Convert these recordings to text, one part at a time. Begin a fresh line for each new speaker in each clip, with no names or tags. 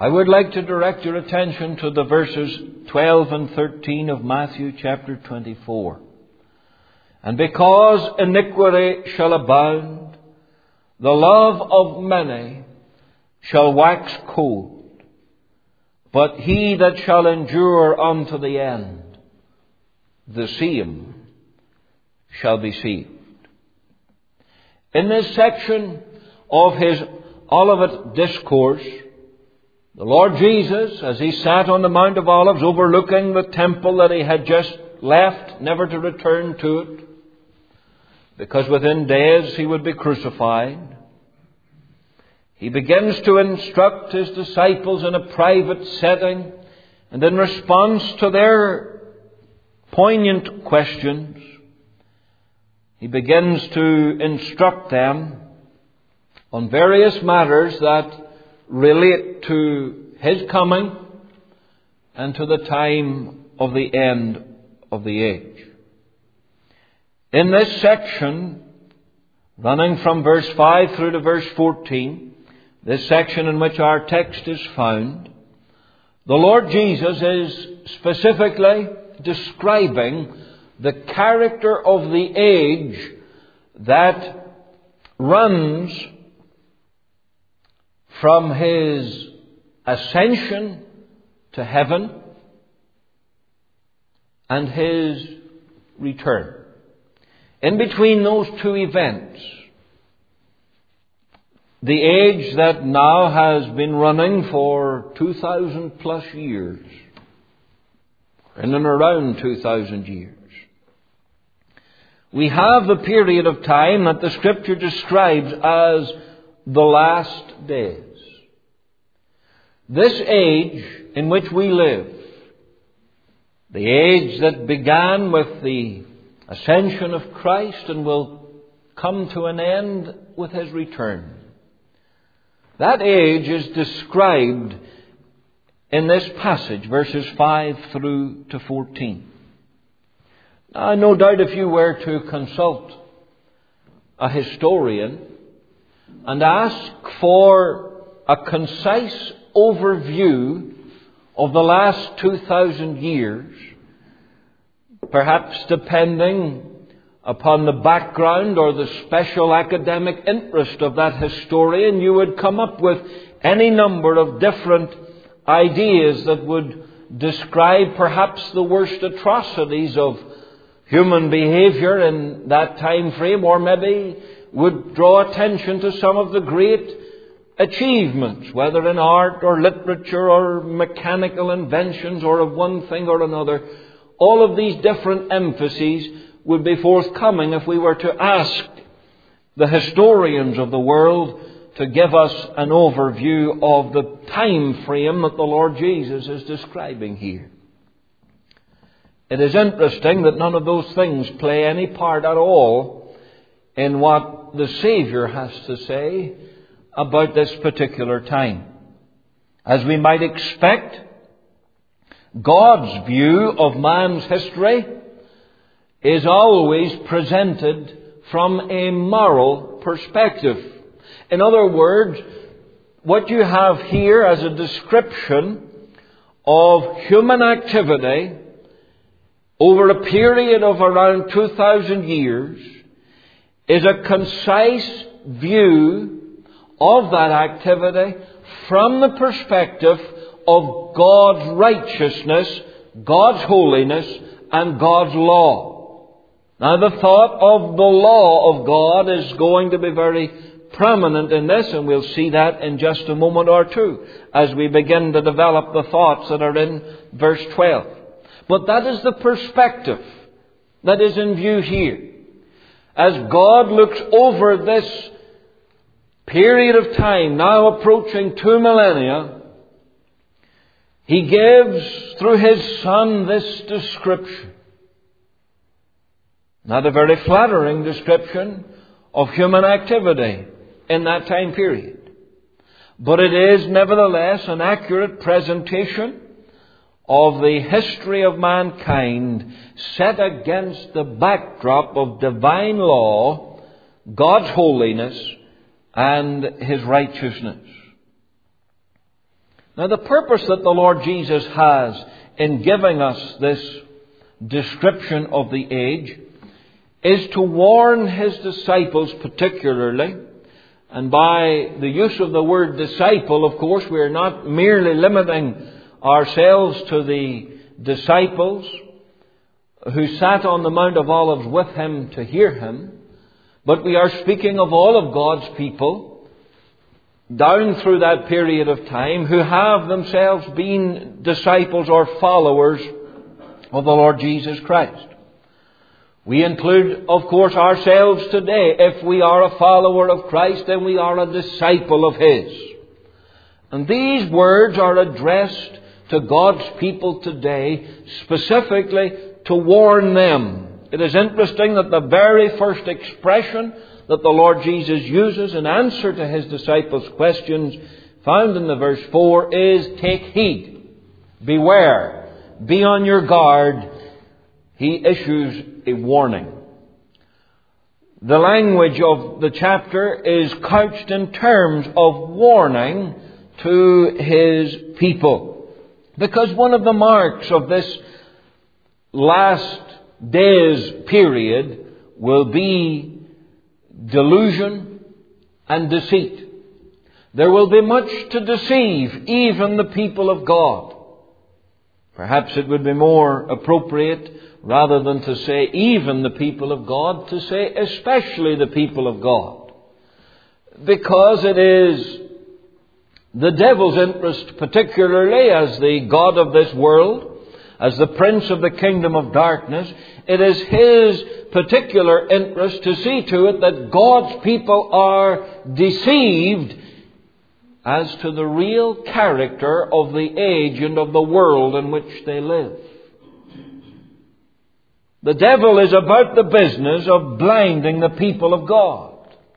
I would like to direct your attention to the verses 12 and 13 of Matthew chapter 24. And because iniquity shall abound, the love of many shall wax cold. But he that shall endure unto the end, the same shall be saved. In this section of his Olivet Discourse, the Lord Jesus, as he sat on the Mount of Olives overlooking the temple that he had just left, never to return to it, because within days he would be crucified, he begins to instruct his disciples in a private setting, and in response to their poignant questions, he begins to instruct them on various matters that relate to his coming and to the time of the end of the age. In this section, running from verse 5 through to verse 14, this section in which our text is found, the Lord Jesus is specifically describing the character of the age that runs from his ascension to heaven and his return. In between those two events, the age that now has been running for 2,000 plus years, in and around 2,000 years, we have the period of time that the Scripture describes as the last days. This age in which we live, the age that began with the ascension of Christ and will come to an end with his return, that age is described in this passage, verses 5 through to 14. Now, no doubt if you were to consult a historian and ask for a concise overview of the last 2,000 years, perhaps depending upon the background or the special academic interest of that historian, you would come up with any number of different ideas that would describe perhaps the worst atrocities of human behavior in that time frame, or maybe would draw attention to some of the great achievements, whether in art or literature or mechanical inventions or of one thing or another. All of these different emphases would be forthcoming if we were to ask the historians of the world to give us an overview of the time frame that the Lord Jesus is describing here. It is interesting that none of those things play any part at all in what the Savior has to say about this particular time. As we might expect, God's view of man's history is always presented from a moral perspective. In other words, what you have here as a description of human activity over a period of around 2,000 years is a concise view of that activity from the perspective of God's righteousness, God's holiness, and God's law. Now, the thought of the law of God is going to be very prominent in this, and we'll see that in just a moment or two as we begin to develop the thoughts that are in verse 12. But that is the perspective that is in view here. As God looks over this period of time, now approaching 2 millennia, He gives, through His Son, this description. Not a very flattering description of human activity in that time period. But it is nevertheless an accurate presentation of the history of mankind set against the backdrop of divine law, God's holiness, and His righteousness. Now, the purpose that the Lord Jesus has in giving us this description of the age is to warn His disciples particularly. And by the use of the word disciple, of course, we are not merely limiting ourselves to the disciples who sat on the Mount of Olives with Him to hear Him, but we are speaking of all of God's people down through that period of time who have themselves been disciples or followers of the Lord Jesus Christ. We include, of course, ourselves today. If we are a follower of Christ, then we are a disciple of His. And these words are addressed to God's people today, specifically to warn them. It is interesting that the very first expression that the Lord Jesus uses in answer to His disciples' questions, found in the verse 4, is take heed, beware, be on your guard. He issues a warning. The language of the chapter is couched in terms of warning to His people. Because one of the marks of this last days period will be delusion and deceit. There will be much to deceive even the people of God. Perhaps it would be more appropriate, rather than to say even the people of God, to say especially the people of God. Because it is the devil's interest, particularly as the god of this world, as the prince of the kingdom of darkness, it is his particular interest to see to it that God's people are deceived as to the real character of the age and of the world in which they live. The devil is about the business of blinding the people of God.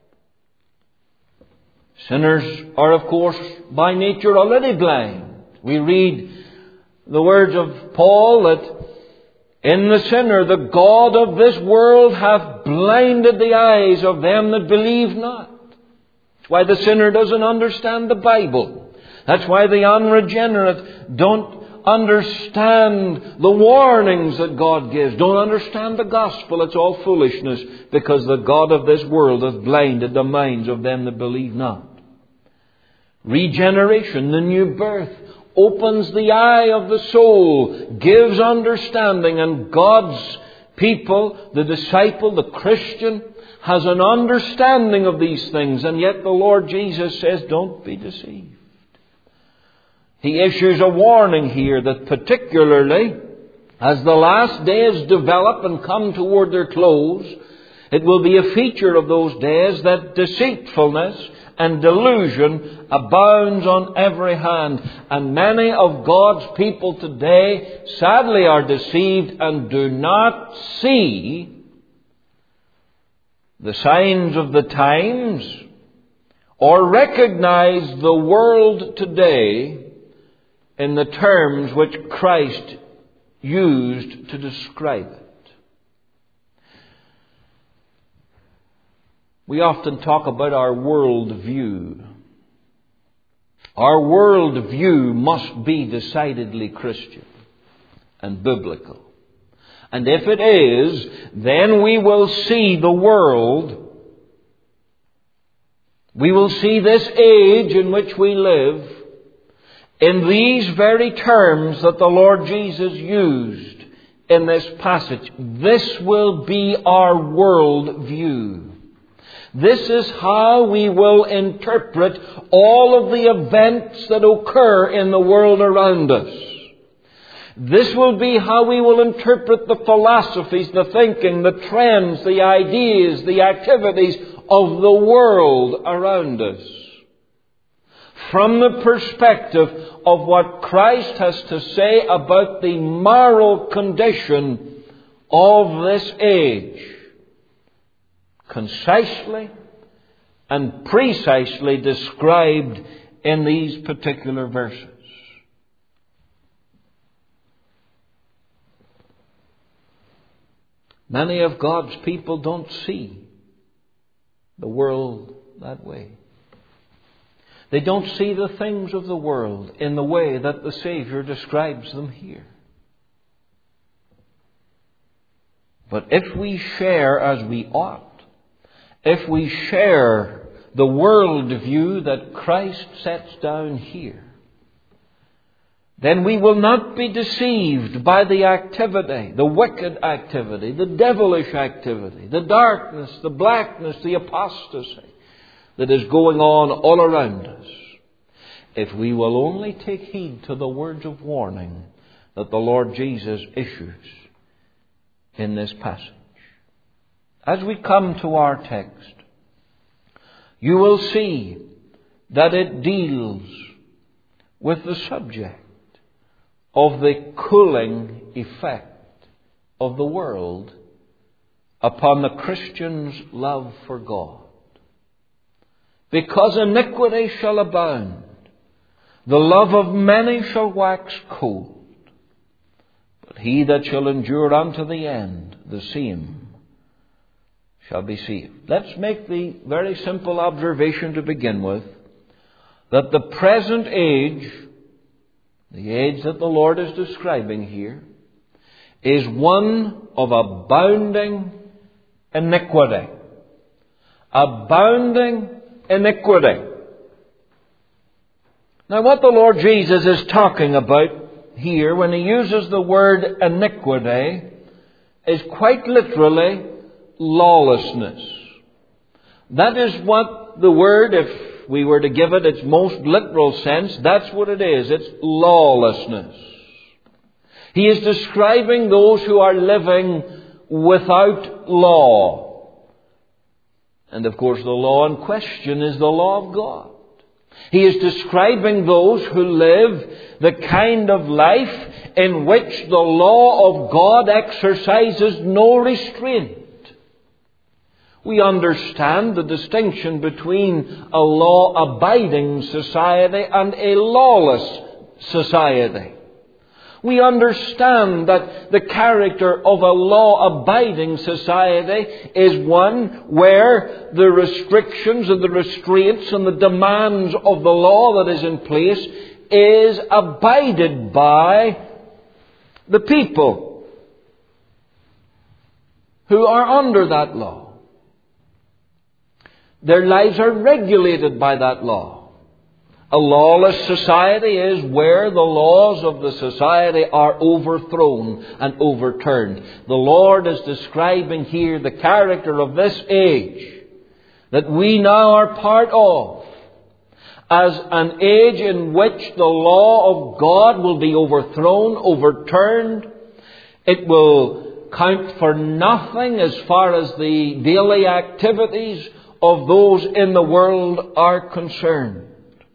Sinners are, of course, by nature already blind. We read the words of Paul that in the sinner the god of this world hath blinded the eyes of them that believe not. That's why the sinner doesn't understand the Bible. That's why the unregenerate don't understand the warnings that God gives. Don't understand the gospel. It's all foolishness, because the god of this world hath blinded the minds of them that believe not. Regeneration, the new birth, opens the eye of the soul, gives understanding, and God's people, the disciple, the Christian, has an understanding of these things. And yet the Lord Jesus says, don't be deceived. He issues a warning here that particularly as the last days develop and come toward their close, it will be a feature of those days that deceitfulness and delusion abounds on every hand. And many of God's people today sadly are deceived and do not see the signs of the times or recognize the world today in the terms which Christ used to describe it. We often talk about our worldview. Our worldview must be decidedly Christian and biblical. And if it is, then we will see the world, we will see this age in which we live, in these very terms that the Lord Jesus used in this passage. This will be our world view. This is how we will interpret all of the events that occur in the world around us. This will be how we will interpret the philosophies, the thinking, the trends, the ideas, the activities of the world around us, from the perspective of what Christ has to say about the moral condition of this age, concisely and precisely described in these particular verses. Many of God's people don't see the world that way. They don't see the things of the world in the way that the Savior describes them here. But if we share as we ought, if we share the world view that Christ sets down here, then we will not be deceived by the activity, the wicked activity, the devilish activity, the darkness, the blackness, the apostasy that is going on all around us, if we will only take heed to the words of warning that the Lord Jesus issues in this passage. As we come to our text, you will see that it deals with the subject of the cooling effect of the world upon the Christian's love for God. Because iniquity shall abound, the love of many shall wax cold. But he that shall endure unto the end, the same shall be saved. Let's make the very simple observation to begin with, that the present age, the age that the Lord is describing here, is one of abounding iniquity. Abounding iniquity. Now, what the Lord Jesus is talking about here when he uses the word iniquity is quite literally lawlessness. That is what the word, if we were to give it its most literal sense, that's what it is. It's lawlessness. He is describing those who are living without law. And of course the law in question is the law of God. He is describing those who live the kind of life in which the law of God exercises no restraint. We understand the distinction between a law-abiding society and a lawless society. We understand that the character of a law-abiding society is one where the restrictions and the restraints and the demands of the law that is in place is abided by the people who are under that law. Their lives are regulated by that law. A lawless society is where the laws of the society are overthrown and overturned. The Lord is describing here the character of this age that we now are part of as an age in which the law of God will be overthrown, overturned. It will count for nothing as far as the daily activities of those in the world are concerned.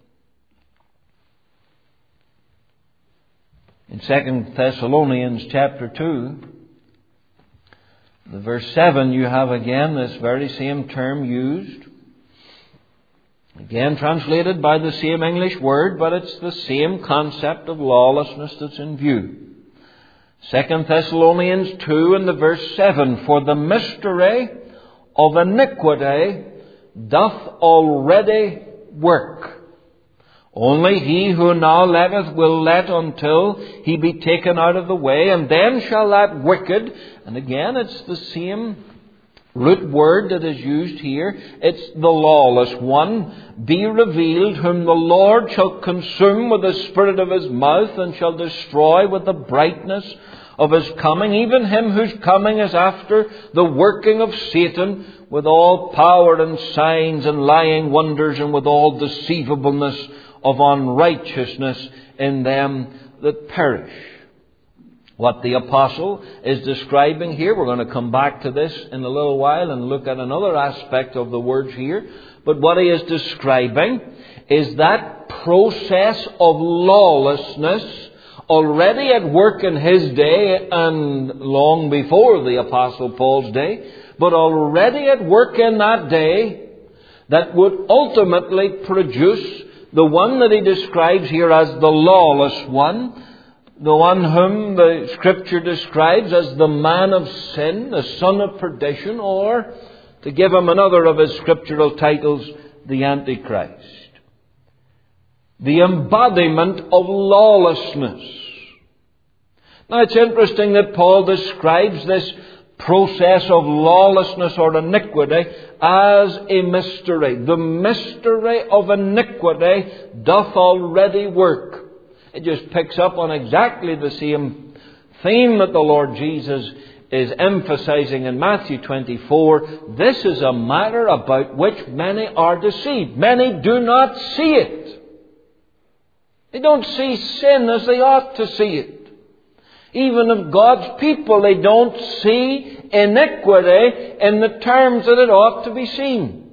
In 2 Thessalonians chapter 2, the verse 7, you have again this very same term used. Again translated by the same English word, but it's the same concept of lawlessness that's in view. 2 Thessalonians 2 and the verse 7, for the mystery of iniquity doth already work. Only he who now letteth will let until he be taken out of the way, and then shall that wicked, and again it's the same root word that is used here, it's the lawless one, be revealed, whom the Lord shall consume with the spirit of his mouth, and shall destroy with the brightness of his coming, even him whose coming is after the working of Satan, with all power and signs and lying wonders, and with all deceivableness of unrighteousness in them that perish. What the apostle is describing here, we're going to come back to this in a little while and look at another aspect of the words here. But what he is describing is that process of lawlessness already at work in his day and long before the apostle Paul's day, but already at work in that day that would ultimately produce the one that he describes here as the lawless one, the one whom the Scripture describes as the man of sin, the son of perdition, or, to give him another of his scriptural titles, the Antichrist. the embodiment of lawlessness. Now it's interesting that Paul describes this process of lawlessness or iniquity as a mystery. The mystery of iniquity doth already work. It just picks up on exactly the same theme that the Lord Jesus is emphasizing in Matthew 24. This is a matter about which many are deceived. Many do not see it. They don't see sin as they ought to see it. Even of God's people, they don't see iniquity in the terms that it ought to be seen.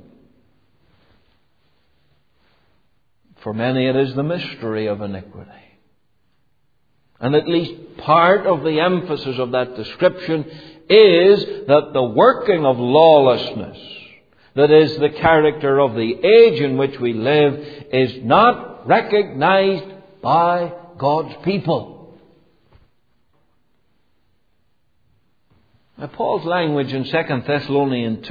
For many it is the mystery of iniquity. And at least part of the emphasis of that description is that the working of lawlessness, that is the character of the age in which we live, is not recognized by God's people. Now, Paul's language in 2 Thessalonians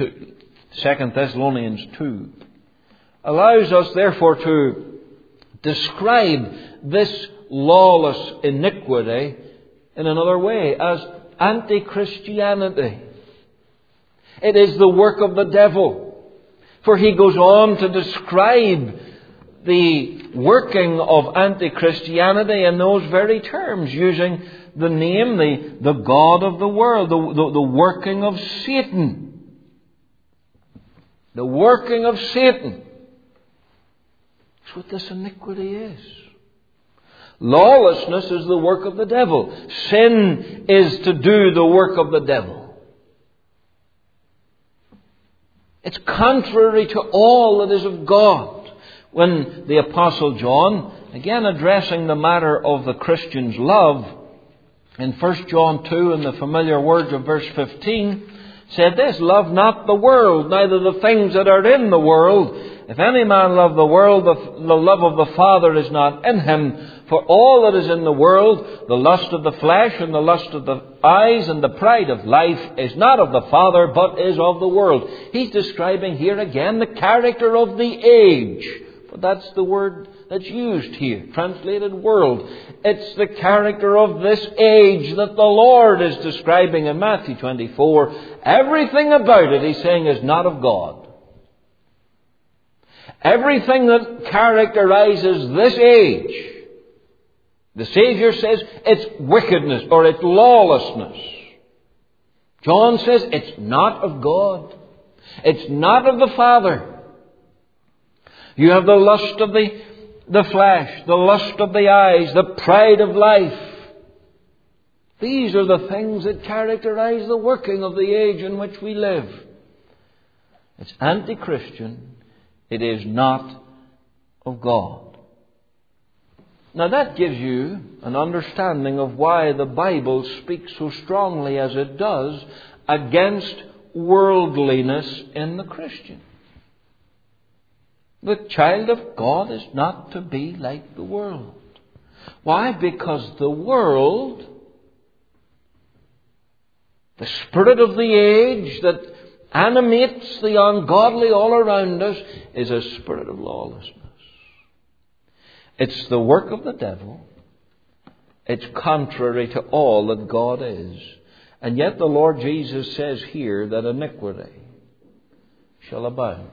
2 allows us therefore to describe this lawless iniquity in another way, as anti-Christianity. It is the work of the devil. For he goes on to describe the working of anti-Christianity in those very terms, using the name, the god of the world, the working of Satan. The working of Satan. That's what this iniquity is. Lawlessness is the work of the devil. Sin is to do the work of the devil. It's contrary to all that is of God. When the Apostle John, again addressing the matter of the Christian's love, in 1 John 2, in the familiar words of verse 15, said this: "Love not the world, neither the things that are in the world. If any man love the world, the love of the Father is not in him. For all that is in the world, the lust of the flesh and the lust of the eyes and the pride of life, is not of the Father, but is of the world." He's describing here again the character of the age. But that's the word that's used here, translated world. It's the character of this age that the Lord is describing in Matthew 24. Everything about it, he's saying, is not of God. Everything that characterizes this age, the Savior says it's wickedness or it's lawlessness. John says it's not of God. It's not of the Father. You have the lust of the flesh, the lust of the eyes, the pride of life. These are the things that characterize the working of the age in which we live. It's anti-Christian. It is not of God. Now that gives you an understanding of why the Bible speaks so strongly as it does against worldliness in the Christian. The child of God is not to be like the world. Why? Because the world, the spirit of the age that animates the ungodly all around us, is a spirit of lawlessness. It's the work of the devil. It's contrary to all that God is. And yet the Lord Jesus says here that iniquity shall abound.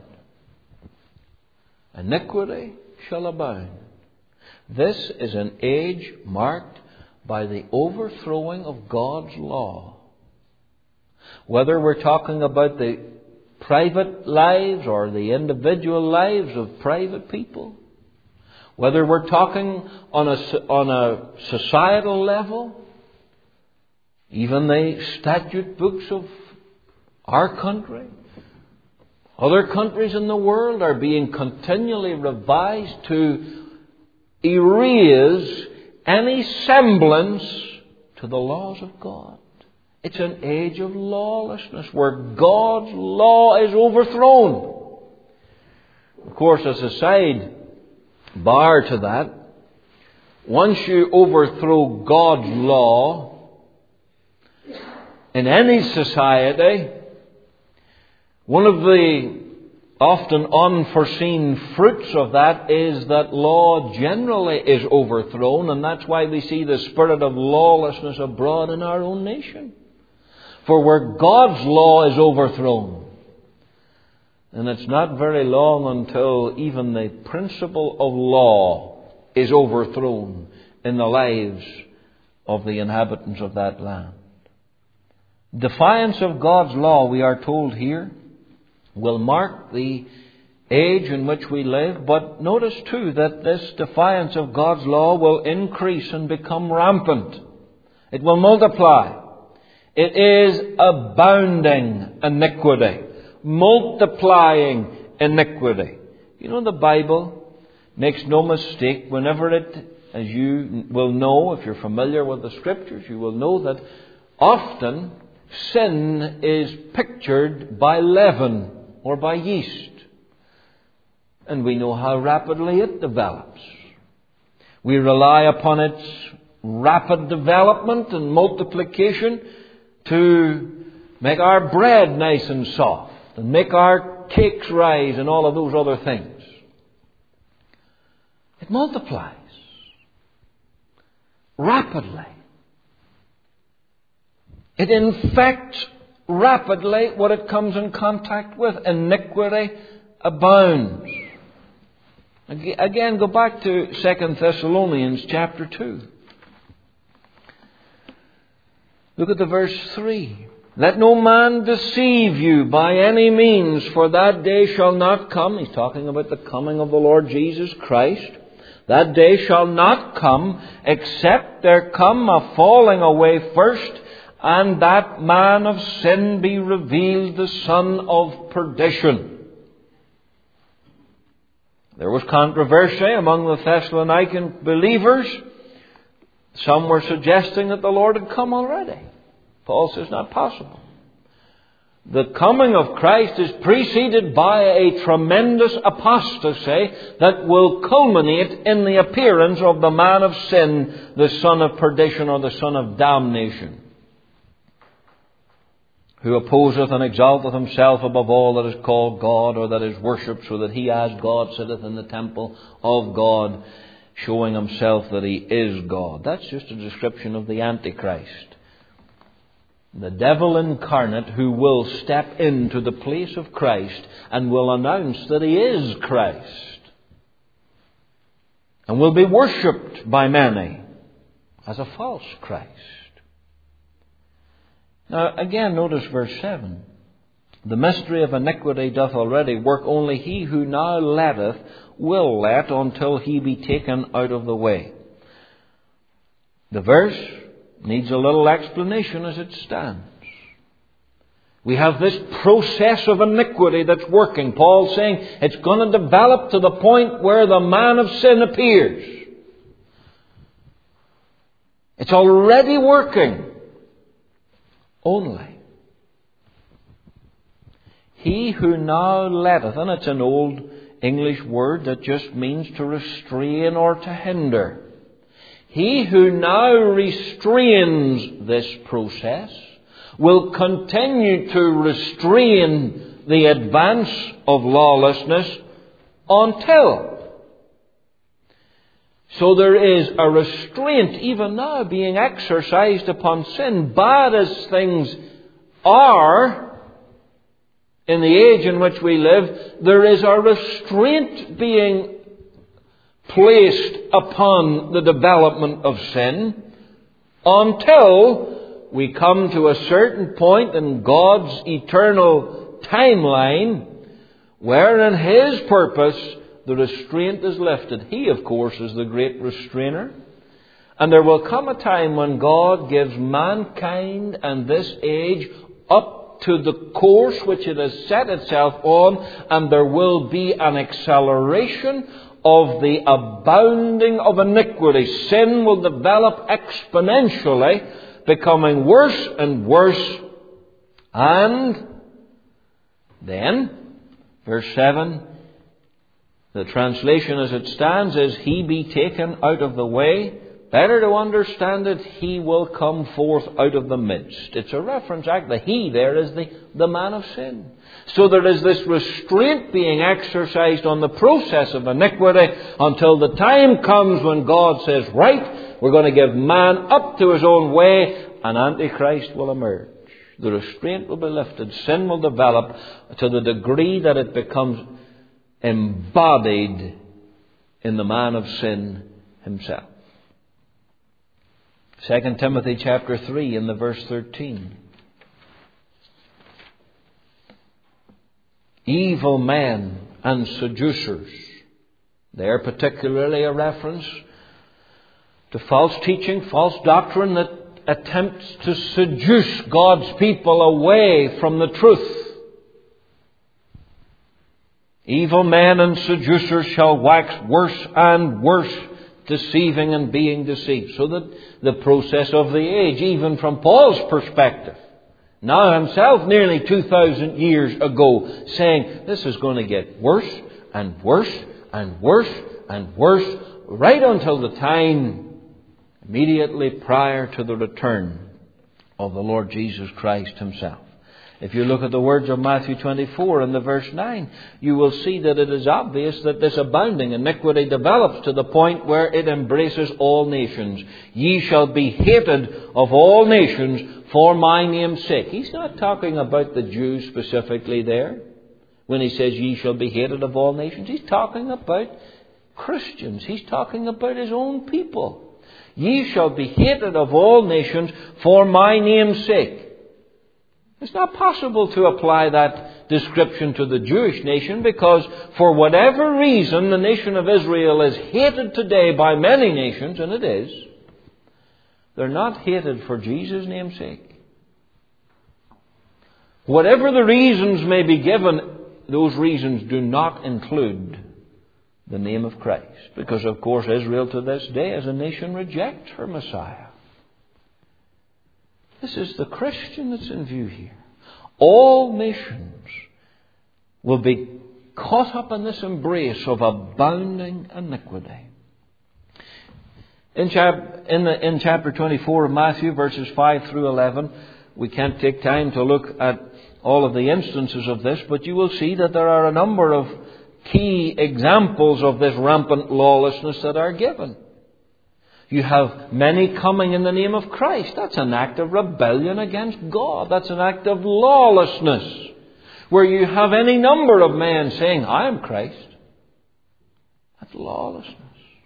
Iniquity shall abound. This is an age marked by the overthrowing of God's law. Whether we're talking about the private lives or the individual lives of private people, whether we're talking on a societal level, even the statute books of our country, other countries in the world are being continually revised to erase any semblance to the laws of God. It's an age of lawlessness where God's law is overthrown. Of course, as a side bar to that, once you overthrow God's law in any society, one of the often unforeseen fruits of that is that law generally is overthrown, and that's why we see the spirit of lawlessness abroad in our own nation. For where God's law is overthrown, and it's not very long until even the principle of law is overthrown in the lives of the inhabitants of that land. Defiance of God's law, we are told here, will mark the age in which we live. But notice too that this defiance of God's law will increase and become rampant. It will multiply. It is abounding iniquity, multiplying iniquity. You know, the Bible makes no mistake whenever it, as you will know if you're familiar with the Scriptures, you will know that often sin is pictured by leaven or by yeast. And we know how rapidly it develops. We rely upon its rapid development and multiplication to make our bread nice and soft and make our cakes rise and all of those other things. It multiplies rapidly. It infects rapidly what it comes in contact with. Iniquity abounds. Again, go back to 2 Thessalonians chapter 2. Look at the verse 3. Let no man deceive you by any means, for that day shall not come. He's talking about the coming of the Lord Jesus Christ. That day shall not come, except there come a falling away first, and that man of sin be revealed, the son of perdition. There was controversy among the Thessalonican believers. Some were suggesting that the Lord had come already. Paul says, not possible. The coming of Christ is preceded by a tremendous apostasy that will culminate in the appearance of the man of sin, the son of perdition or the son of damnation, who opposeth and exalteth himself above all that is called God or that is worshipped, so that he as God sitteth in the temple of God, showing himself that he is God. That's just a description of the Antichrist. The devil incarnate who will step into the place of Christ and will announce that he is Christ. And will be worshipped by many as a false Christ. Now again, notice verse 7. The mystery of iniquity doth already work, only he who now letteth will let until he be taken out of the way. The verse needs a little explanation as it stands. We have this process of iniquity that's working. Paul's saying it's going to develop to the point where the man of sin appears. It's already working. Only he who now letteth, and it's an old English word that just means to restrain or to hinder. He who now restrains this process will continue to restrain the advance of lawlessness until. So there is a restraint even now being exercised upon sin. Bad as things are in the age in which we live, there is a restraint being placed upon the development of sin until we come to a certain point in God's eternal timeline where in His purpose the restraint is lifted. He, of course, is the great restrainer. And there will come a time when God gives mankind and this age up to the course which it has set itself on, and there will be an acceleration of the abounding of iniquity. Sin will develop exponentially, becoming worse and worse. And then, verse 7, the translation as it stands is, he be taken out of the way. better to understand it, he will come forth out of the midst. It's a reference, the he there is the man of sin. So there is this restraint being exercised on the process of iniquity until the time comes when God says, right, we're going to give man up to his own way, and Antichrist will emerge. The restraint will be lifted. Sin will develop to the degree that it becomes embodied in the man of sin himself. 2 Timothy chapter 3 in the verse 13. Evil men and seducers. There particularly a reference to false teaching, false doctrine that attempts to seduce God's people away from the truth. Evil men and seducers shall wax worse and worse, deceiving and being deceived. So that the process of the age, even from Paul's perspective, now himself nearly 2,000 years ago, saying this is going to get worse and worse and worse and worse, right until the time immediately prior to the return of the Lord Jesus Christ himself. If you look at the words of Matthew 24 and the verse 9, you will see that it is obvious that this abounding iniquity develops to the point where it embraces all nations. Ye shall be hated of all nations for my name's sake. He's not talking about the Jews specifically there. When he says ye shall be hated of all nations, he's talking about Christians. He's talking about his own people. Ye shall be hated of all nations for my name's sake. It's not possible to apply that description to the Jewish nation because for whatever reason the nation of Israel is hated today by many nations, and it is. They're not hated for Jesus' name's sake. Whatever the reasons may be given, those reasons do not include the name of Christ. Because of course Israel to this day as a nation rejects her Messiah. This is the Christian that's in view here. All nations will be caught up in this embrace of abounding iniquity. In chapter 24 of Matthew, verses 5 through 11, we can't take time to look at all of the instances of this, but you will see that there are a number of key examples of this rampant lawlessness that are given. You have many coming in the name of Christ. That's an act of rebellion against God. That's an act of lawlessness. Where you have any number of men saying, I am Christ. That's lawlessness.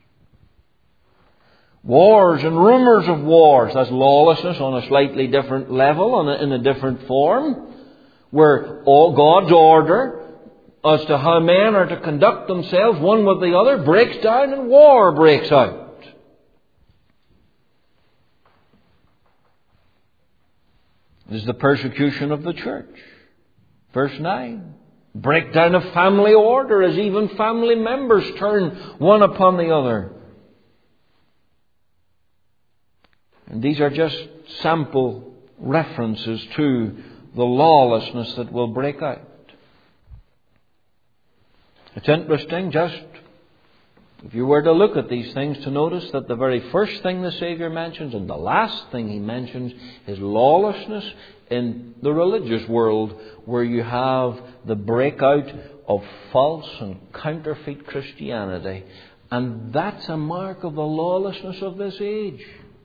Wars and rumors of wars. That's lawlessness on a slightly different level, in a different form. Where all God's order as to how men are to conduct themselves one with the other breaks down and war breaks out. This is the persecution of the church. Verse 9. Breakdown of family order as even family members turn one upon the other. And these are just sample references to the lawlessness that will break out. It's interesting, just if you were to look at these things, to notice that the very first thing the Saviour mentions and the last thing He mentions is lawlessness in the religious world, where you have the breakout of false and counterfeit Christianity. And that's a mark of the lawlessness of this age.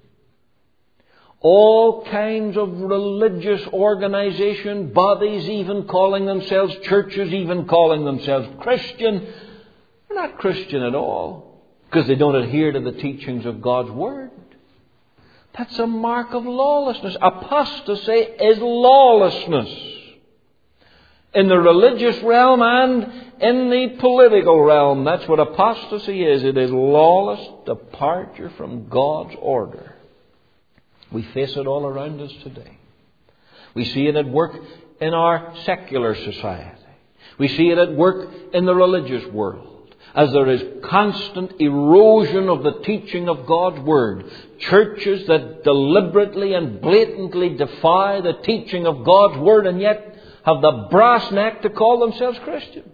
All kinds of religious organization, bodies, even calling themselves churches, even calling themselves Christian, they're not Christian at all, because they don't adhere to the teachings of God's Word. That's a mark of lawlessness. Apostasy is lawlessness. In the religious realm and in the political realm, that's what apostasy is. It is lawless departure from God's order. We face it all around us today. We see it at work in our secular society. We see it at work in the religious world. As there is constant erosion of the teaching of God's Word. Churches that deliberately and blatantly defy the teaching of God's Word and yet have the brass neck to call themselves Christian.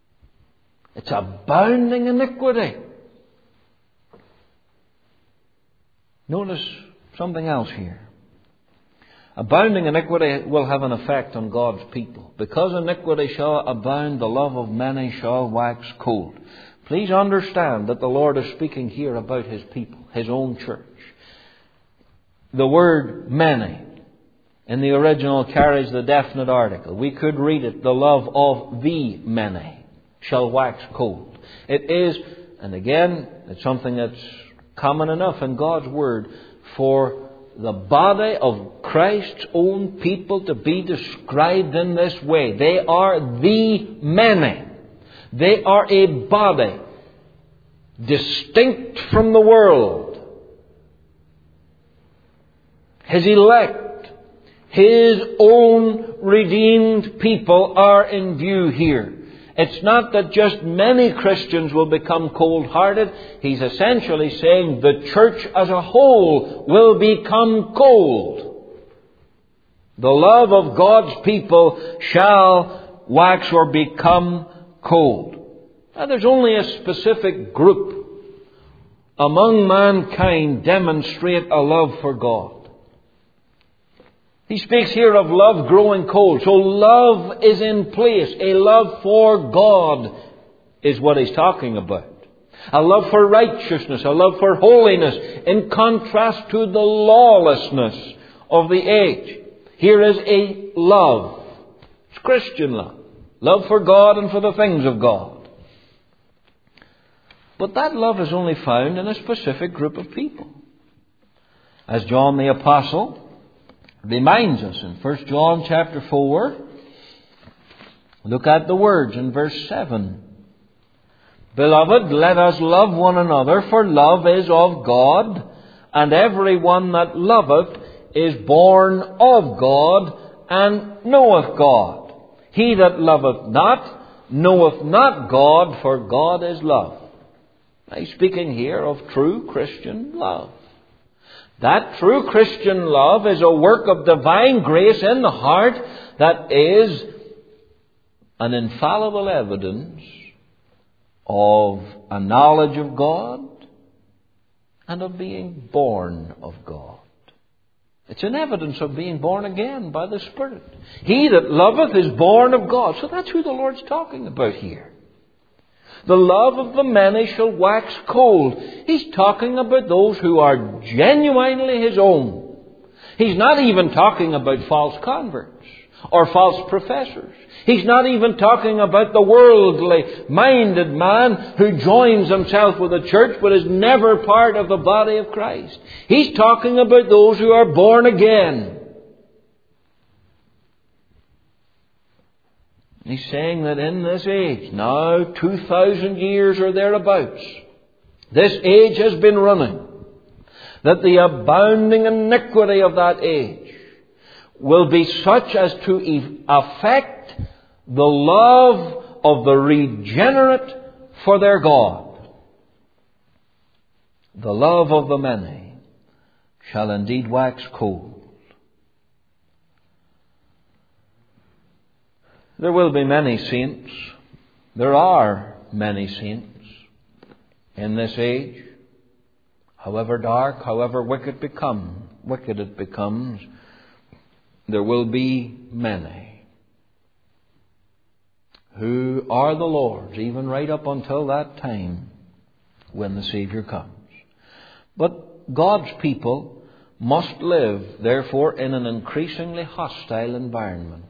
It's abounding iniquity. Notice something else here. Abounding iniquity will have an effect on God's people. Because iniquity shall abound, the love of many shall wax cold. Please understand that the Lord is speaking here about His people, His own church. The word many in the original carries the definite article. We could read it, the love of the many shall wax cold. It is, and again, it's something that's common enough in God's Word for the body of Christ's own people to be described in this way. They are the many. They are a body distinct from the world. His elect, His own redeemed people are in view here. It's not that just many Christians will become cold-hearted. He's essentially saying the church as a whole will become cold. The love of God's people shall wax or become cold. Now, there's only a specific group among mankind demonstrate a love for God. He speaks here of love growing cold. So love is in place. A love for God is what he's talking about. A love for righteousness, a love for holiness, in contrast to the lawlessness of the age. Here is a love. It's Christian love. Love for God and for the things of God. But that love is only found in a specific group of people. As John the Apostle reminds us in 1 John chapter 4, look at the words in verse 7. Beloved, let us love one another, for love is of God, and every one that loveth is born of God, and knoweth God. He that loveth not, knoweth not God, for God is love. Now, he's speaking here of true Christian love. That true Christian love is a work of divine grace in the heart that is an infallible evidence of a knowledge of God and of being born of God. It's an evidence of being born again by the Spirit. He that loveth is born of God. So that's who the Lord's talking about here. The love of the many shall wax cold. He's talking about those who are genuinely His own. He's not even talking about false converts or false professors. He's not even talking about the worldly-minded man who joins himself with the church but is never part of the body of Christ. He's talking about those who are born again. He's saying that in this age, now 2,000 years or thereabouts, this age has been running, that the abounding iniquity of that age will be such as to affect the love of the regenerate for their God. The love of the many shall indeed wax cold. There will be many saints. There are many saints in this age. However dark, however wicked it becomes, there will be many who are the Lord's, even right up until that time when the Savior comes. But God's people must live, therefore, in an increasingly hostile environment.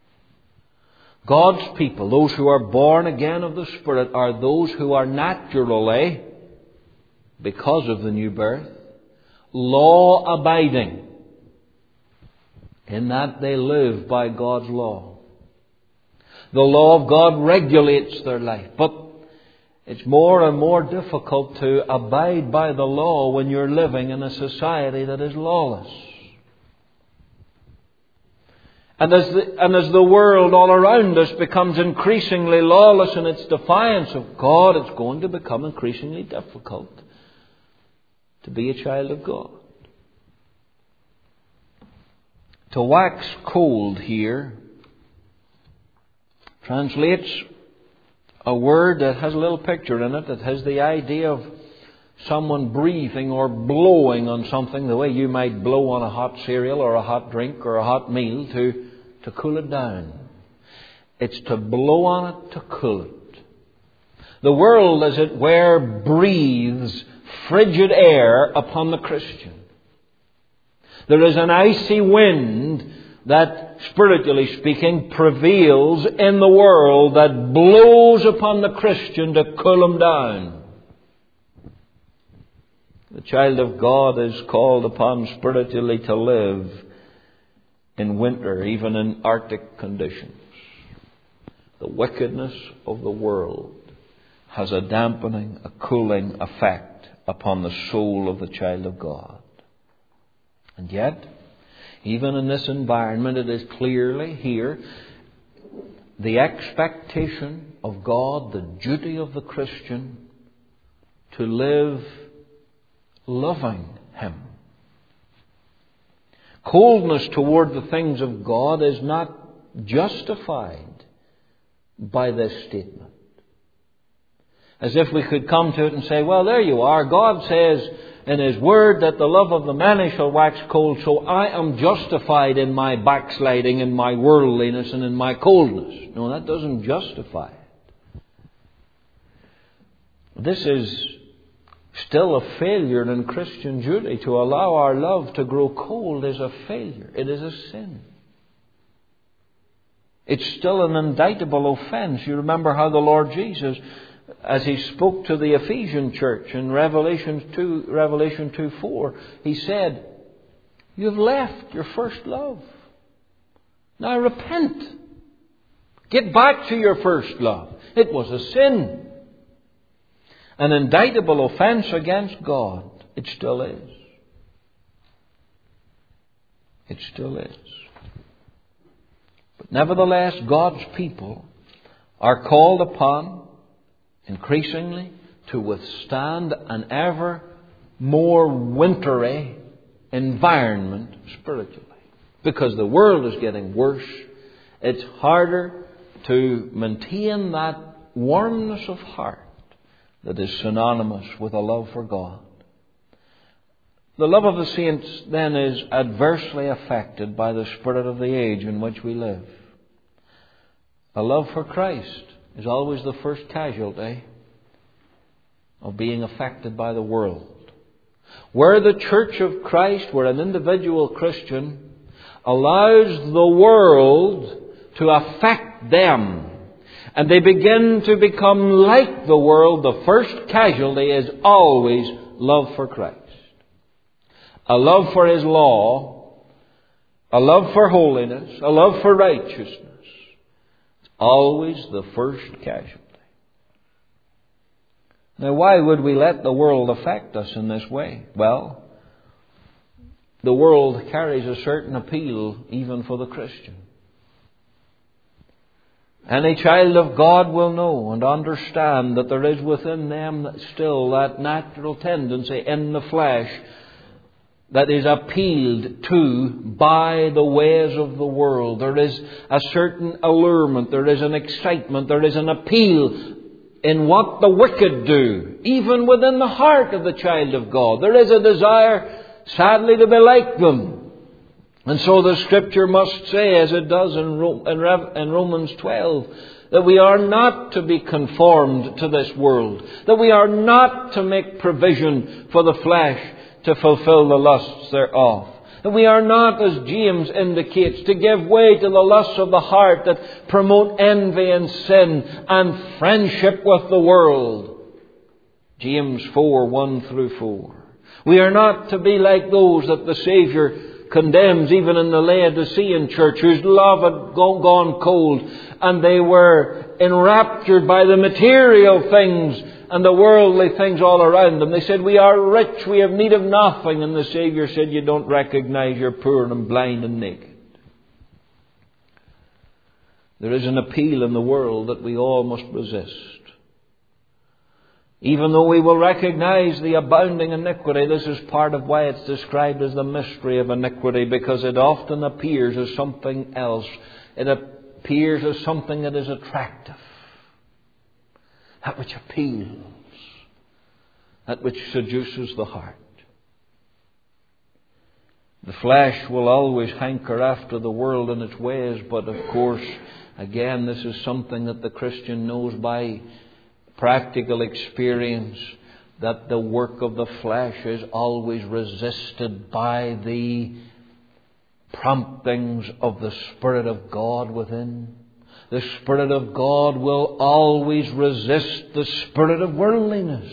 God's people, those who are born again of the Spirit, are those who are naturally, because of the new birth, law-abiding, in that they live by God's law. The law of God regulates their life, but it's more and more difficult to abide by the law when you're living in a society that is lawless. And as the world all around us becomes increasingly lawless in its defiance of God, it's going to become increasingly difficult to be a child of God. To wax cold here translates a word that has a little picture in it that has the idea of someone breathing or blowing on something the way you might blow on a hot cereal or a hot drink or a hot meal to cool it down. It's to blow on it to cool it. The world, as it were, breathes frigid air upon the Christian. There is an icy wind that, spiritually speaking, prevails in the world that blows upon the Christian to cool him down. The child of God is called upon spiritually to live in winter, even in Arctic conditions. The wickedness of the world has a dampening, a cooling effect upon the soul of the child of God. And yet, even in this environment, it is clearly here the expectation of God, the duty of the Christian, to live loving Him. Coldness toward the things of God is not justified by this statement. As if we could come to it and say, well, there you are. God says in His Word that the love of the many shall wax cold, so I am justified in my backsliding, in my worldliness, and in my coldness. No, that doesn't justify it. This is still a failure in Christian duty. To allow our love to grow cold is a failure. It is a sin. It's still an indictable offense. You remember how the Lord Jesus, as He spoke to the Ephesian church in Revelation 2:4, He said, "You've left your first love. Now repent. Get back to your first love." It was a sin. An indictable offense against God. It still is. It still is. But nevertheless, God's people are called upon increasingly to withstand an ever more wintry environment spiritually. Because the world is getting worse. It's harder to maintain that warmness of heart that is synonymous with a love for God. The love of the saints then is adversely affected by the spirit of the age in which we live. A love for Christ is always the first casualty of being affected by the world. Where the Church of Christ, where an individual Christian allows the world to affect them, and they begin to become like the world, the first casualty is always love for Christ. A love for His law, a love for holiness, a love for righteousness. It's always the first casualty. Now, why would we let the world affect us in this way? Well, the world carries a certain appeal even for the Christian. Any child of God will know and understand that there is within them still that natural tendency in the flesh that is appealed to by the ways of the world. There is a certain allurement, there is an excitement, there is an appeal in what the wicked do, even within the heart of the child of God. There is a desire, sadly, to be like them. And so the Scripture must say, as it does in Romans 12, that we are not to be conformed to this world, that we are not to make provision for the flesh to fulfill the lusts thereof, that we are not, as James indicates, to give way to the lusts of the heart that promote envy and sin and friendship with the world. James 4:1-4. We are not to be like those that the Saviour condemns even in the Laodicean church, whose love had gone cold, and they were enraptured by the material things and the worldly things all around them. They said, "We are rich, we have need of nothing." And the Saviour said, "You don't recognize you're poor and blind and naked." There is an appeal in the world that we all must resist. Even though we will recognize the abounding iniquity, this is part of why it's described as the mystery of iniquity, because it often appears as something else. It appears as something that is attractive, that which appeals, that which seduces the heart. The flesh will always hanker after the world and its ways, but of course, again, this is something that the Christian knows by practical experience, that the work of the flesh is always resisted by the promptings of the Spirit of God within. The Spirit of God will always resist the spirit of worldliness.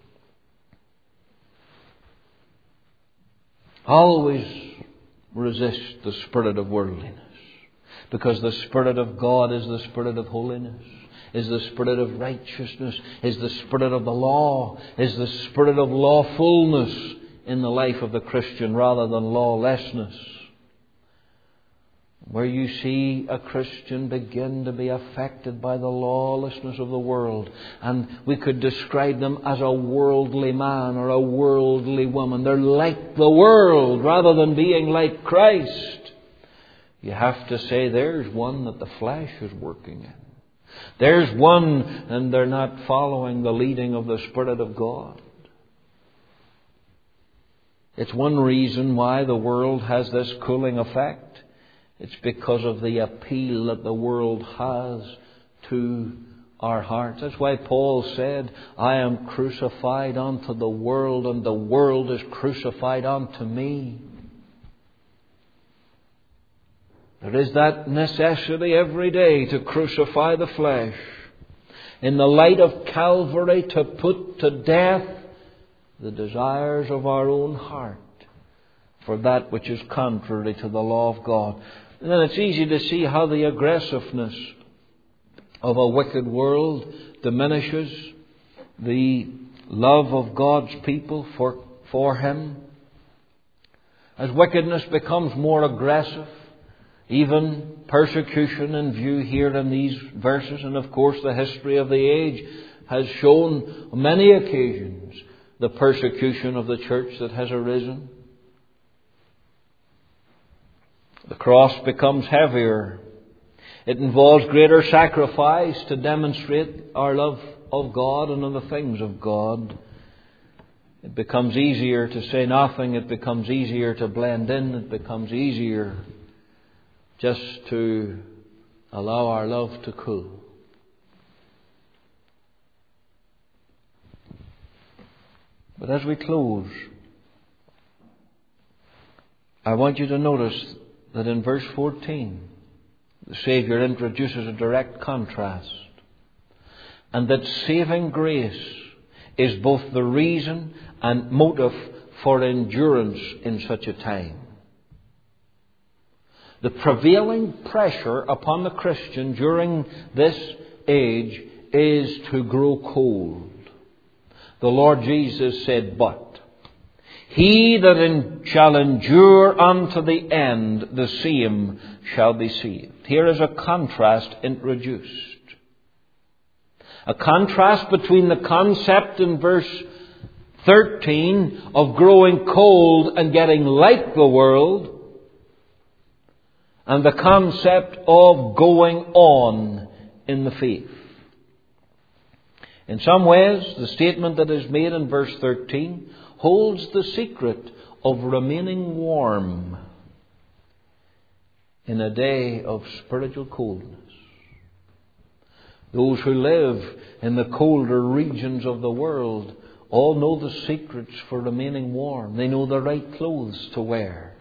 Always resist the spirit of worldliness. Because the Spirit of God is the Spirit of holiness, is the Spirit of righteousness, is the Spirit of the law, is the Spirit of lawfulness in the life of the Christian rather than lawlessness. Where you see a Christian begin to be affected by the lawlessness of the world, and we could describe them as a worldly man or a worldly woman. They're like the world rather than being like Christ. You have to say, there's one that the flesh is working in. There's one, and they're not following the leading of the Spirit of God. It's one reason why the world has this cooling effect. It's because of the appeal that the world has to our hearts. That's why Paul said, I am crucified unto the world, and the world is crucified unto me. There is that necessity every day to crucify the flesh. In the light of Calvary, to put to death the desires of our own heart for that which is contrary to the law of God. And then it's easy to see how the aggressiveness of a wicked world diminishes the love of God's people for Him. As wickedness becomes more aggressive, even persecution in view here in these verses, and of course the history of the age has shown on many occasions the persecution of the church that has arisen. The cross becomes heavier. It involves greater sacrifice to demonstrate our love of God and of the things of God. It becomes easier to say nothing. It becomes easier to blend in. It becomes easier just to allow our love to cool. But as we close, I want you to notice that in verse 14, the Saviour introduces a direct contrast, and that saving grace is both the reason and motive for endurance in such a time. The prevailing pressure upon the Christian during this age is to grow cold. The Lord Jesus said, but he that shall endure unto the end, the same shall be saved. Here is a contrast introduced. A contrast between the concept in verse 13 of growing cold and getting like the world, and the concept of going on in the faith. In some ways, the statement that is made in verse 13 holds the secret of remaining warm in a day of spiritual coldness. Those who live in the colder regions of the world all know the secrets for remaining warm. They know the right clothes to wear.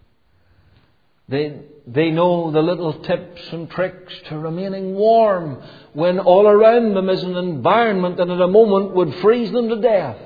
They know the little tips and tricks to remaining warm when all around them is an environment that at a moment would freeze them to death.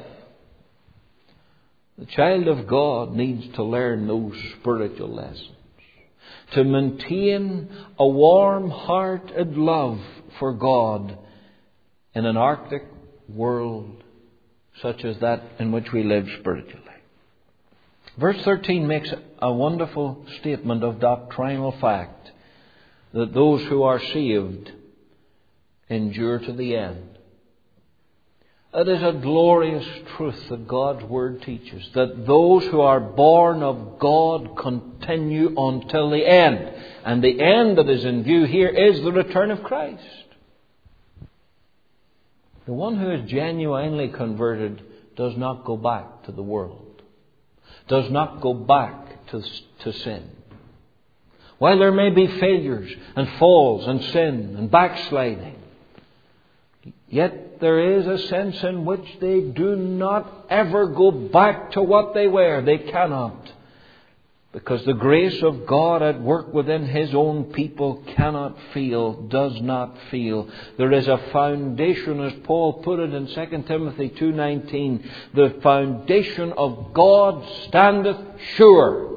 The child of God needs to learn those spiritual lessons, to maintain a warm-hearted love for God in an Arctic world such as that in which we live spiritually. Verse 13 makes a wonderful statement of doctrinal fact, that those who are saved endure to the end. It is a glorious truth that God's Word teaches, that those who are born of God continue until the end. And the end that is in view here is the return of Christ. The one who is genuinely converted does not go back to the world, does not go back to sin. While there may be failures and falls and sin and backsliding, yet there is a sense in which they do not ever go back to what they were. They cannot. Because the grace of God at work within His own people cannot fail, does not fail. There is a foundation, as Paul put it in 2 Timothy 2:19. The foundation of God standeth sure.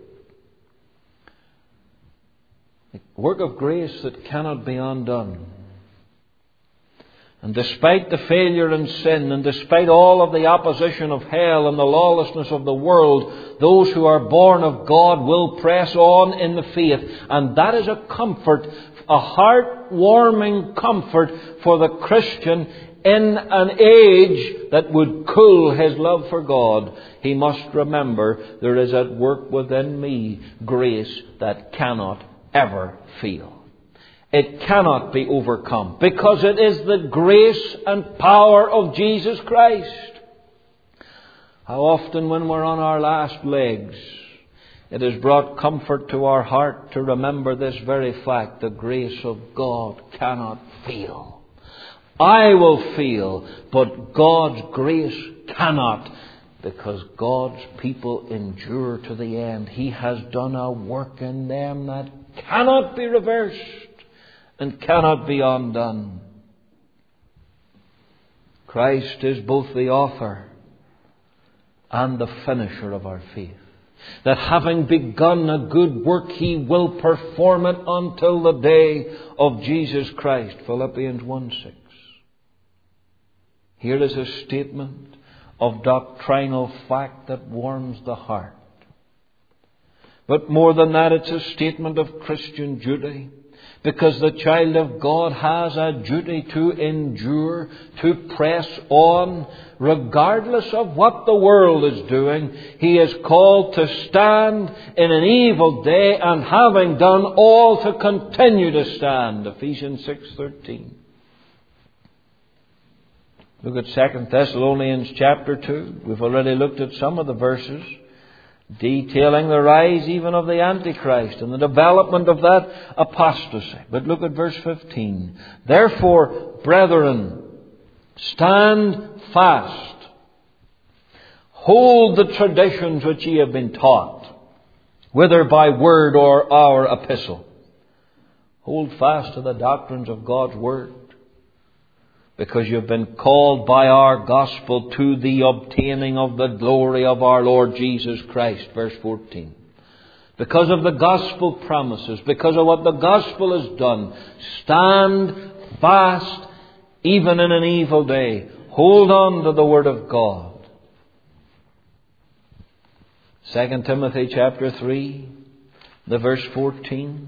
A work of grace that cannot be undone. And despite the failure and sin, and despite all of the opposition of hell and the lawlessness of the world, those who are born of God will press on in the faith. And that is a comfort, a heart-warming comfort for the Christian in an age that would cool his love for God. He must remember there is at work within me grace that cannot ever fail. It cannot be overcome because it is the grace and power of Jesus Christ. How often when we're on our last legs, it has brought comfort to our heart to remember this very fact: the grace of God cannot fail. I will fail, but God's grace cannot, because God's people endure to the end. He has done a work in them that cannot be reversed and cannot be undone. Christ is both the author and the finisher of our faith. That having begun a good work, He will perform it until the day of Jesus Christ. Philippians 1:6. Here is a statement of doctrinal fact that warms the heart. But more than that, it's a statement of Christian duty. Because the child of God has a duty to endure, to press on, regardless of what the world is doing. He is called to stand in an evil day, and having done all, to continue to stand. Ephesians 6:13. Look at 2 Thessalonians chapter 2. We've already looked at some of the verses detailing the rise even of the Antichrist and the development of that apostasy. But look at verse 15. Therefore, brethren, stand fast. Hold the traditions which ye have been taught, whether by word or our epistle. Hold fast to the doctrines of God's word, because you've been called by our gospel to the obtaining of the glory of our Lord Jesus Christ. Verse 14. Because of the gospel promises, because of what the gospel has done, stand fast even in an evil day. Hold on to the word of God. 2 Timothy chapter 3, the verse 14.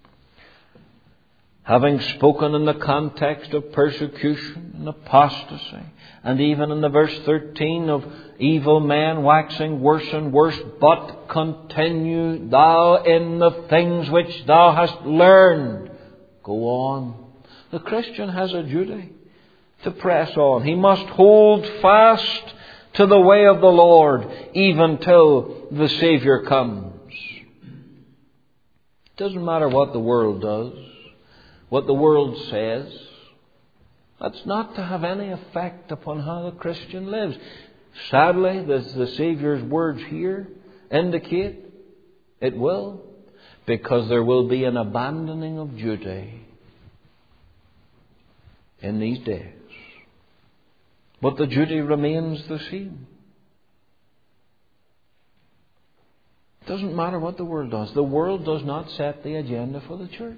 Having spoken in the context of persecution and apostasy, and even in the verse 13 of evil men waxing worse and worse, but continue thou in the things which thou hast learned. Go on. The Christian has a duty to press on. He must hold fast to the way of the Lord, even till the Saviour comes. It doesn't matter what the world does, what the world says. That's not to have any effect upon how the Christian lives. Sadly, as the Saviour's words here indicate, it will, because there will be an abandoning of duty in these days. But the duty remains the same. It doesn't matter what the world does. The world does not set the agenda for the church.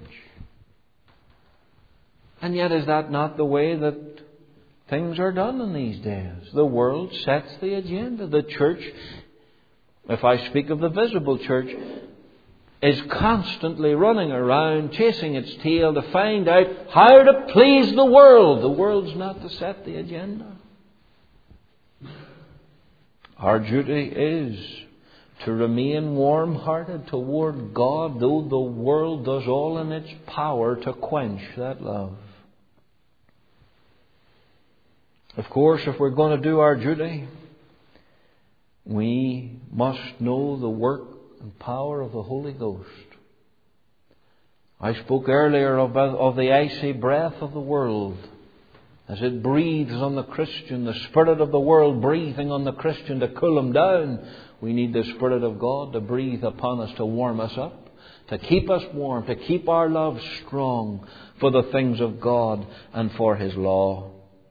And yet, is that not the way that things are done in these days? The world sets the agenda. The church, if I speak of the visible church, is constantly running around, chasing its tail to find out how to please the world. The world's not to set the agenda. Our duty is to remain warm-hearted toward God, though the world does all in its power to quench that love. Of course, if we're going to do our duty, we must know the work and power of the Holy Ghost. I spoke earlier of the icy breath of the world. As it breathes on the Christian, the spirit of the world breathing on the Christian to cool him down, we need the Spirit of God to breathe upon us, to warm us up, to keep us warm, to keep our love strong for the things of God and for His law.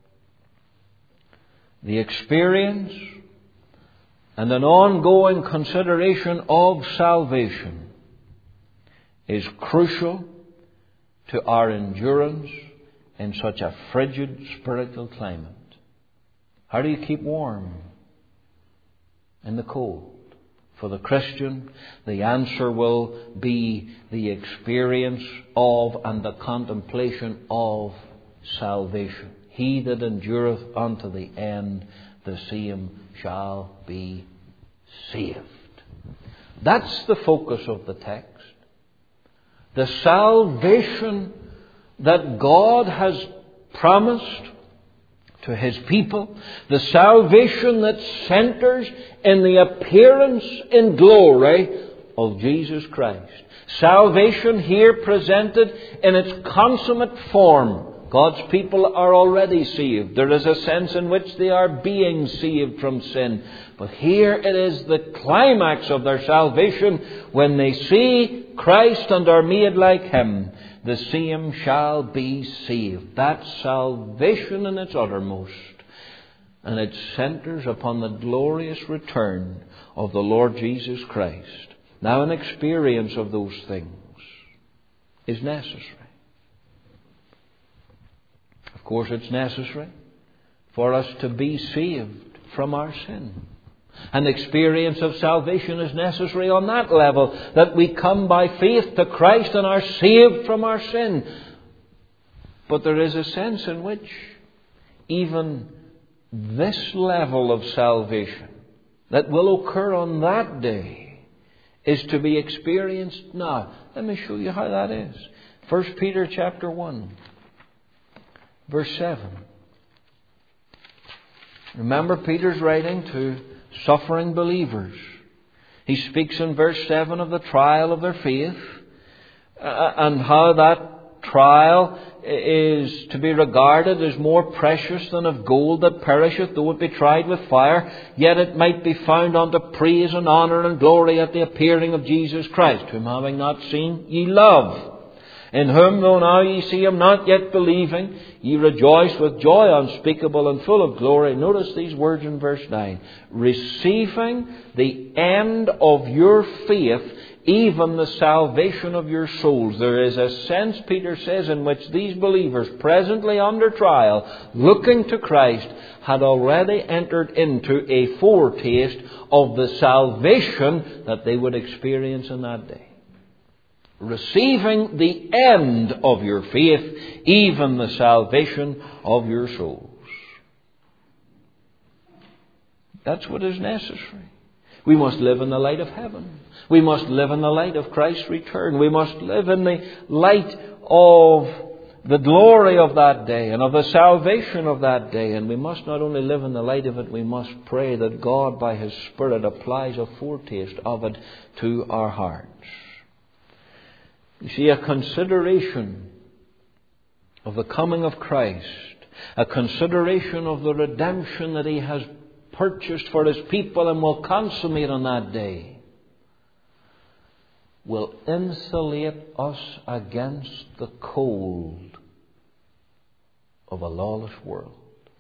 The experience and an ongoing consideration of salvation is crucial to our endurance in such a frigid spiritual climate. How do you keep warm in the cold? For the Christian, the answer will be the experience of and the contemplation of salvation. He that endureth unto the end, the same shall be saved. That's the focus of the text. The salvation that God has promised to His people, the salvation that centers in the appearance in glory of Jesus Christ. Salvation here presented in its consummate form. God's people are already saved. There is a sense in which they are being saved from sin. But here it is the climax of their salvation when they see Christ and are made like Him. The same shall be saved. That's salvation in its uttermost. And it centers upon the glorious return of the Lord Jesus Christ. Now, an experience of those things is necessary. Of course, it's necessary for us to be saved from our sin. An experience of salvation is necessary on that level, that we come by faith to Christ and are saved from our sin. But there is a sense in which even this level of salvation that will occur on that day is to be experienced now. Let me show you how that is. 1 Peter chapter 1, verse 7. Remember, Peter's writing to suffering believers. He speaks in verse 7 of the trial of their faith and how that trial is to be regarded as more precious than of gold that perisheth, though it be tried with fire, yet it might be found unto praise and honour and glory at the appearing of Jesus Christ, whom having not seen ye love. In whom, though now ye see Him not yet believing, ye rejoice with joy unspeakable and full of glory. Notice these words in verse 9. Receiving the end of your faith, even the salvation of your souls. There is a sense, Peter says, in which these believers, presently under trial, looking to Christ, had already entered into a foretaste of the salvation that they would experience in that day. Receiving the end of your faith, even the salvation of your souls. That's what is necessary. We must live in the light of heaven. We must live in the light of Christ's return. We must live in the light of the glory of that day and of the salvation of that day. And we must not only live in the light of it, we must pray that God by His Spirit applies a foretaste of it to our hearts. You see, a consideration of the coming of Christ, a consideration of the redemption that He has purchased for His people and will consummate on that day, will insulate us against the cold of a lawless world.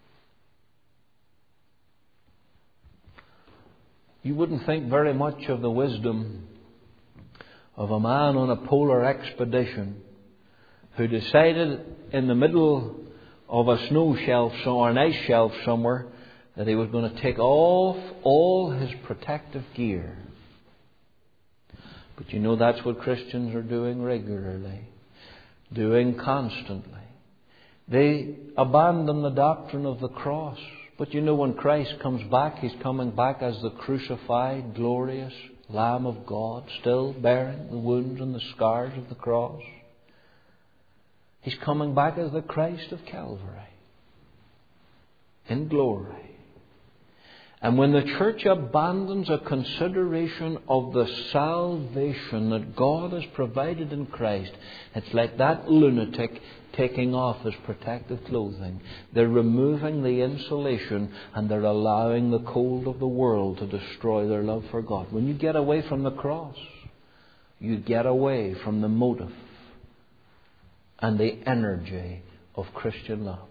You wouldn't think very much of the wisdom of a man on a polar expedition who decided in the middle of a snow shelf or an ice shelf somewhere that he was going to take off all his protective gear. But you know, that's what Christians are doing regularly, doing constantly. They abandon the doctrine of the cross. But you know, when Christ comes back, He's coming back as the crucified, glorious Lamb of God, still bearing the wounds and the scars of the cross. He's coming back as the Christ of Calvary. in glory. And when the church abandons a consideration of the salvation that God has provided in Christ, it's like that lunatic taking off his protective clothing. They're removing the insulation and they're allowing the cold of the world to destroy their love for God. When you get away from the cross, you get away from the motive and the energy of Christian love.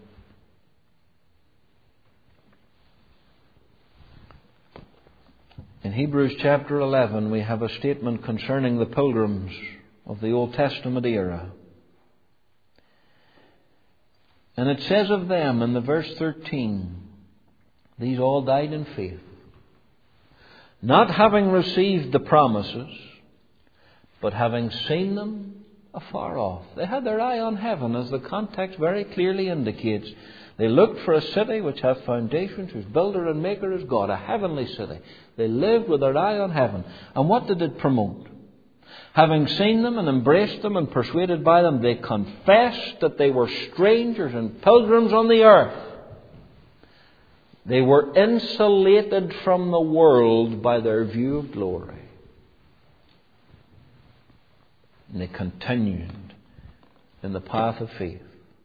In Hebrews chapter 11, we have a statement concerning the pilgrims of the Old Testament era. And it says of them in the verse 13, these all died in faith, not having received the promises, but having seen them afar off. They had their eye on heaven, as the context very clearly indicates. They looked for a city which hath foundations, whose builder and maker is God, a heavenly city. They lived with their eye on heaven. And what did it promote? Having seen them and embraced them and persuaded by them, they confessed that they were strangers and pilgrims on the earth. They were insulated from the world by their view of glory. And they continued in the path of faith.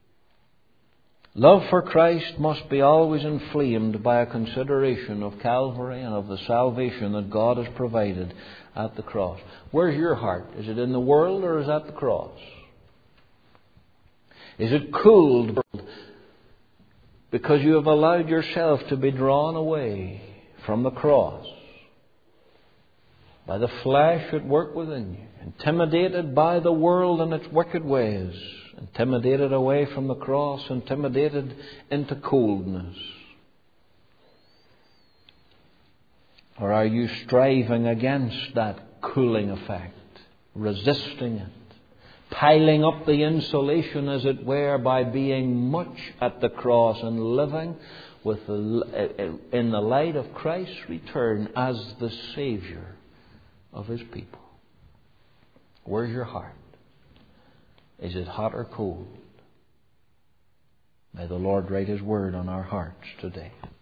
Love for Christ must be always inflamed by a consideration of Calvary and of the salvation that God has provided at the cross. Where's your heart? Is it in the world or is it at the cross? Is it cooled because you have allowed yourself to be drawn away from the cross by the flesh at work within you, intimidated by the world and its wicked ways, intimidated away from the cross, intimidated into coldness? Or are you striving against that cooling effect, resisting it, piling up the insulation, as it were, by being much at the cross and living in the light of Christ's return as the Saviour of His people? Where's your heart? Is it hot or cold? May the Lord write His word on our hearts today.